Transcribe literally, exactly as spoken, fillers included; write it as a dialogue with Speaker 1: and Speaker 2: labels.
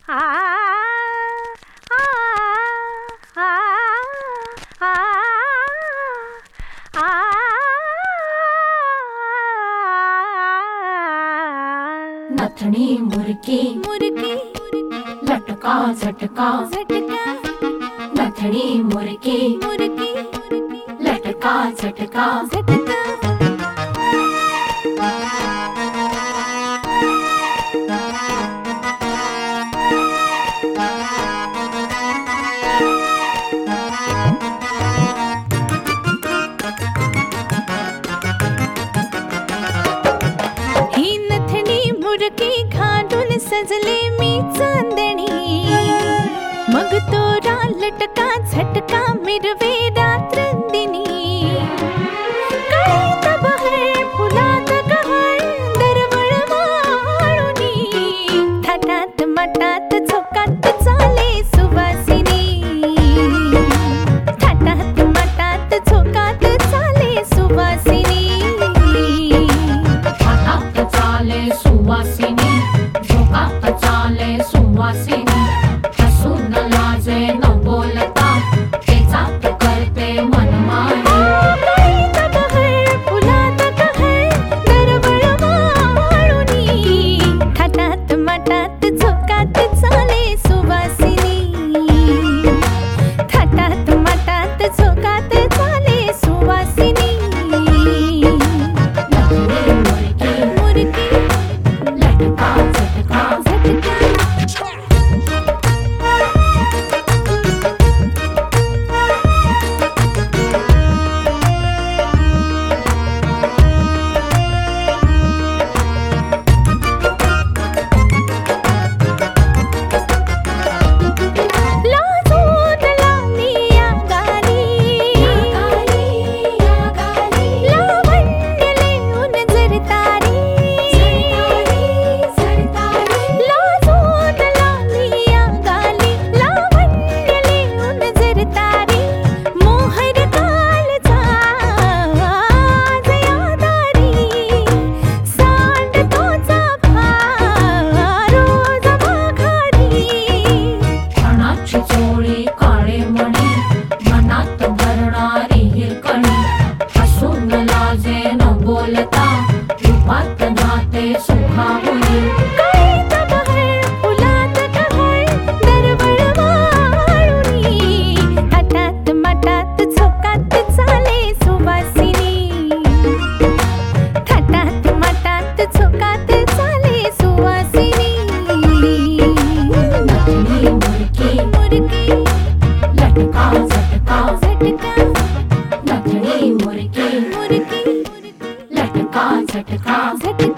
Speaker 1: आ आ आ आ आ
Speaker 2: नथनी मुरकी
Speaker 1: मुरकी
Speaker 2: लटका झटका
Speaker 1: झटका
Speaker 2: नथनी मुरकी
Speaker 1: मुरकी
Speaker 2: लटका झटका
Speaker 1: झटका ही नथनी मुरकी घालून सजले मी चांदणी मग तोरा लटका झटका मिरवे रात्रंदिनी कळीत बहर फुलात गहर दरवळ वाळुनी थाटात माटात झोकात चाले सुवासिनी थाटात माटात झोकात चाले सुवासिनी
Speaker 2: हातात चाले सुवासिनी झोकात चाले सुवासिनी हसून लाजे न बोलता तेचात करते मनमानी
Speaker 1: कळीत बहर फुलात गहर दरवळ वाळुनी थाटात माटात झोकात चाले सुवासिनी थाटात माटात झोकात चाले सुवासिनी
Speaker 2: नथनी मुरकी
Speaker 1: मुरकी
Speaker 2: लटका झटका
Speaker 1: झटका लाजून लावली या गाली लावण्य लिहून जरतारी लाजून लावली या गाली लावण्य लिहून जरतारी मोहर कालचा आज यादारी सांड तोचा भा रोज माघारी
Speaker 2: क्षणाची चोळी काळे मणी मनात भरणारी हिरकणी हसून लाजे न बोलता रूपात नाते सुखावली
Speaker 1: कळीत बहर फुलात गहर दरवळ वाळुनी थाटात माटात झोकात चाले सुवासिनी थाटात माटात झोकात चाले सुवासिनी
Speaker 2: नथनी मुरकी
Speaker 1: मुरकी
Speaker 2: लटका झटका
Speaker 1: झटका
Speaker 2: नथनी मुरकी
Speaker 1: मुरकी
Speaker 2: लटका झटका
Speaker 1: झटका